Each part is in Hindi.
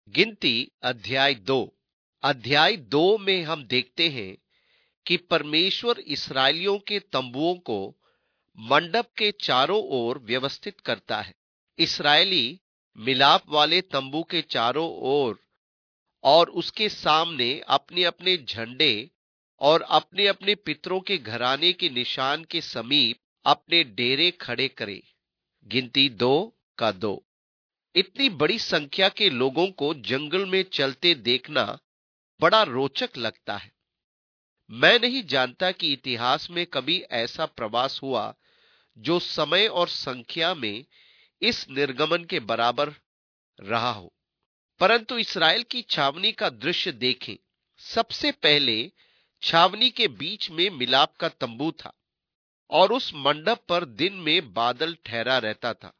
गिनती अध्याय 2 में हम देखते हैं कि परमेश्वर इस्राएलियों के तंबुओं को मंडप के चारों ओर व्यवस्थित करता है। इस्राएली मिलाप वाले तंबू के चारों ओर और उसके सामने अपने अपने झंडे और अपने अपने पितरों के घराने के निशान के समीप अपने डेरे खड़े करे। गिनती 2:2। इतनी बड़ी संख्या के लोगों को जंगल में चलते देखना बड़ा रोचक लगता है। मैं नहीं जानता कि इतिहास में कभी ऐसा प्रवास हुआ जो समय और संख्या में इस निर्गमन के बराबर रहा हो, परंतु इस्राएल की छावनी का दृश्य देखें। सबसे पहले छावनी के बीच में मिलाप का तंबू था और उस मंडप पर दिन में बादल ठहरा रहता था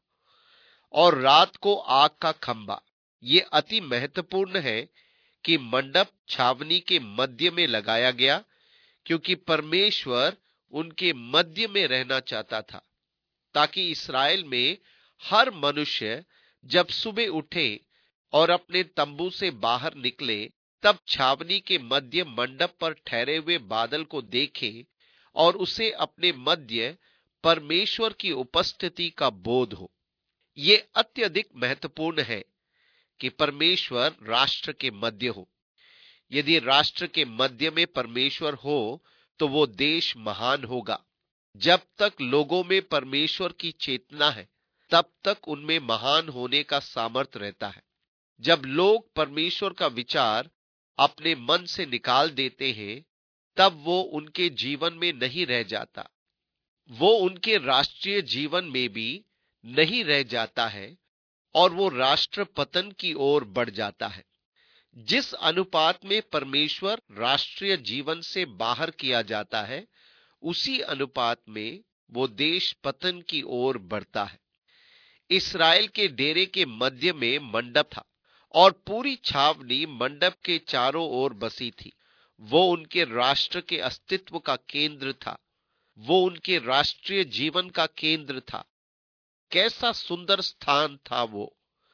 और रात को आग का खंभा। ये अति महत्वपूर्ण है कि मंडप छावनी के मध्य में लगाया गया, क्योंकि परमेश्वर उनके मध्य में रहना चाहता था, ताकि इस्राएल में हर मनुष्य जब सुबह उठे और अपने तंबू से बाहर निकले, तब छावनी के मध्य मंडप पर ठहरे हुए बादल को देखे और उसे अपने मध्य परमेश्वर की उपस्थिति का बोध हो। ये अत्यधिक महत्वपूर्ण है कि परमेश्वर राष्ट्र के मध्य हो। यदि राष्ट्र के मध्य में परमेश्वर हो तो वो देश महान होगा। जब तक लोगों में परमेश्वर की चेतना है, तब तक उनमें महान होने का सामर्थ्य रहता है। जब लोग परमेश्वर का विचार अपने मन से निकाल देते हैं, तब वो उनके जीवन में नहीं रह जाता। वो उनके राष्ट्रीय जीवन में भी नहीं रह जाता है और वो राष्ट्र पतन की ओर बढ़ जाता है। जिस अनुपात में परमेश्वर राष्ट्रीय जीवन से बाहर किया जाता है, उसी अनुपात में वो देश पतन की ओर बढ़ता है। इस्राएल के डेरे के मध्य में मंडप था और पूरी छावनी मंडप के चारों ओर बसी थी। वो उनके राष्ट्र के अस्तित्व का केंद्र था। वो उनके राष्ट्रीय जीवन का केंद्र था। कैसा सुंदर स्थान था वो।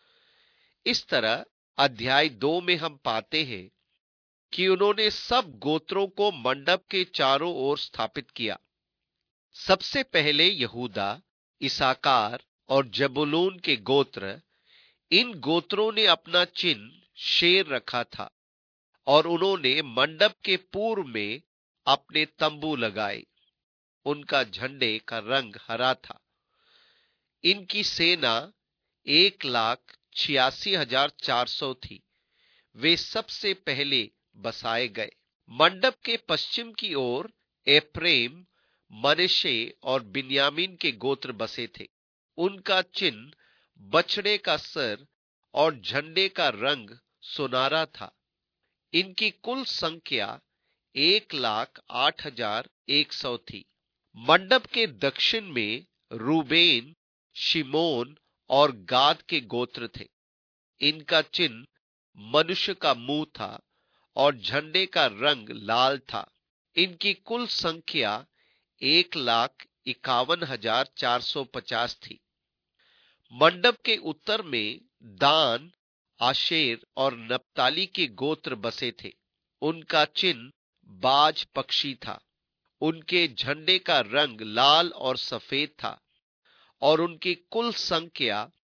इस तरह अध्याय 2 में हम पाते हैं कि उन्होंने सब गोत्रों को मंडप के चारों ओर स्थापित किया। सबसे पहले यहूदा, इसाकार और जबूलून के गोत्र, इन गोत्रों ने अपना चिन्ह शेर रखा था और उन्होंने मंडप के पूर्व में अपने तंबू लगाए। उनका झंडे का रंग हरा था। इनकी सेना 1,86,400 थी। वे सबसे पहले बसाए गए। मंडप के पश्चिम की ओर एफ्रेम, मनश्शे और बिन्यामीन के गोत्र बसे थे। उनका चिन्ह बछड़े का सर और झंडे का रंग सुनहरा था। इनकी कुल संख्या 1,08,100 थी। मंडप के दक्षिण में रूबेन, शिमोन और गाद के गोत्र थे। इनका चिन्ह मनुष्य का मुंह था और झंडे का रंग लाल था। इनकी कुल संख्या 1,51,450 थी। मंडप के उत्तर में दान, आशेर और नप्ताली के गोत्र बसे थे। उनका चिन्ह बाज पक्षी था। उनके झंडे का रंग लाल और सफेद था और उनकी कुल संख्या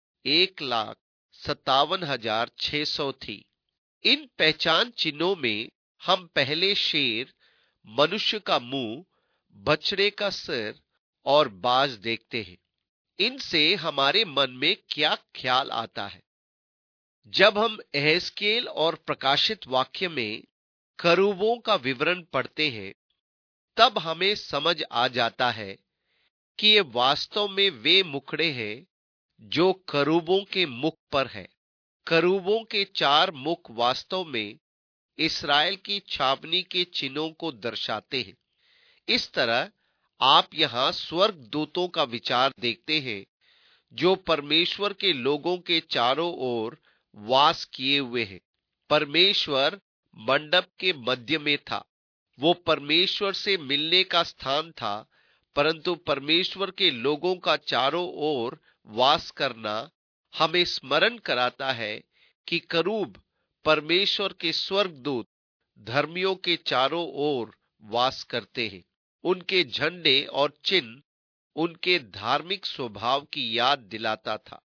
1,57,600 थी। इन पहचान चिन्हों में हम पहले शेर, मनुष्य का मुंह, बछड़े का सिर और बाज देखते हैं। इनसे हमारे मन में क्या ख्याल आता है? जब हम एहेजकेल और प्रकाशित वाक्य में करूबों का विवरण पढ़ते हैं, तब हमें समझ आ जाता है कि ये वास्तव में वे मुखड़े हैं जो करूबों के मुख पर है। करूबों के 4 मुख वास्तव में इस्राएल की छावनी के चिन्हों को दर्शाते हैं। इस तरह आप यहां स्वर्ग दूतों का विचार देखते हैं जो परमेश्वर के लोगों के चारों ओर वास किए हुए हैं। परमेश्वर मंडप के मध्य में था। वो परमेश्वर से मिलने का स्थान था, परंतु परमेश्वर के लोगों का चारों ओर वास करना हमें स्मरण कराता है कि करूब परमेश्वर के स्वर्गदूत धर्मियों के चारों ओर वास करते हैं। उनके झंडे और चिन्ह उनके धार्मिक स्वभाव की याद दिलाता था।